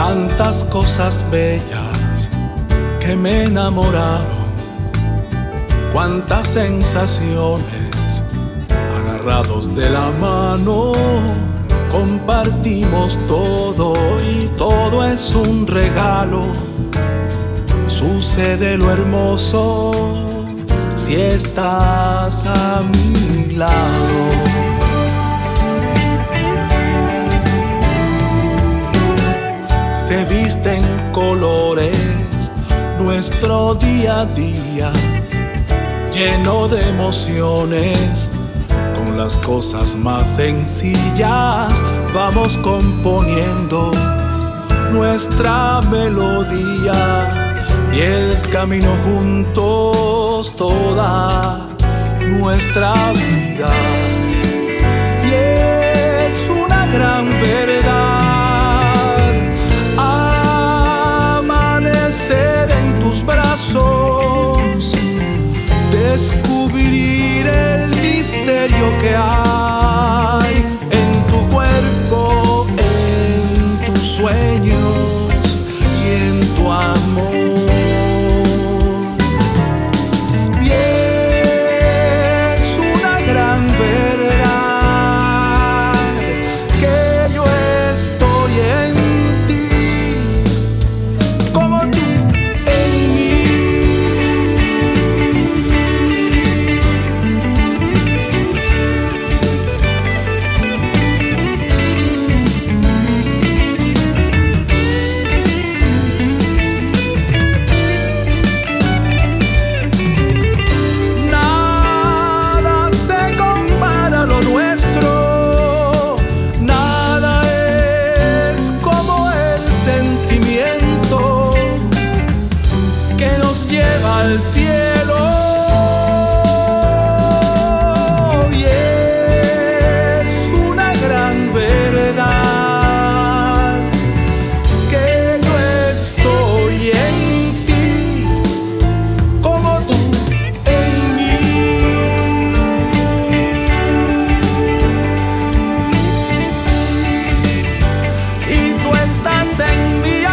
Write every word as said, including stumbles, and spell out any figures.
tantas cosas bellas que me enamoraron, cuántas sensaciones, agarrados de la mano, compartimos todo y todo es un regalo. Sucede lo hermoso si estás a mi lado. Se visten colores nuestro día a día, lleno de emociones. Con las cosas más sencillas vamos componiendo nuestra melodía y el camino juntos toda nuestra vida. Y es una gran verdad amanecer en tus brazos, descubrir el misterio que hay en tu cuerpo, en tus sueños y en tu amor. Y es una gran verdad que yo estoy en ti, como tú en mí. Al cielo, y es una gran verdad que yo estoy en ti, como tú en mí. Y tú estás en mí.